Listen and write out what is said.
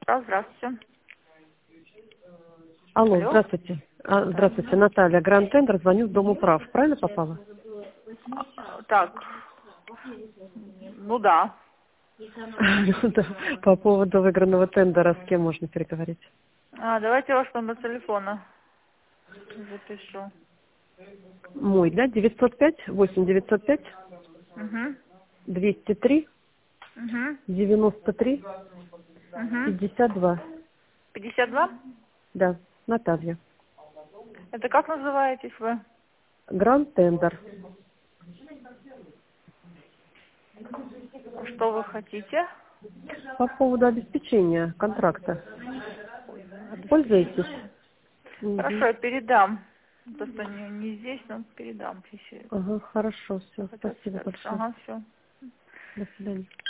Да, здравствуйте. Алло, Алло. здравствуйте. Здравствуйте, Наталья. Гранд Тендер, звоню в Дом управ. Правильно попала? Так, ну да. Да, по поводу выигранного тендера с кем можно переговорить? Давайте ваш номер телефона запишу. Мой, да? 905 8905 Угу. 203 Угу. 93 Угу. 52. 52? Да, Наталья. Это как называетесь вы? Гранд Тендер. Что вы хотите? По поводу обеспечения контракта. Пользуетесь? Обеспечение. Угу. Хорошо, я передам. Просто не здесь, но передам. Если Ага, хорошо, все. хотят Спасибо связаться. большое. Ага, все. До свидания.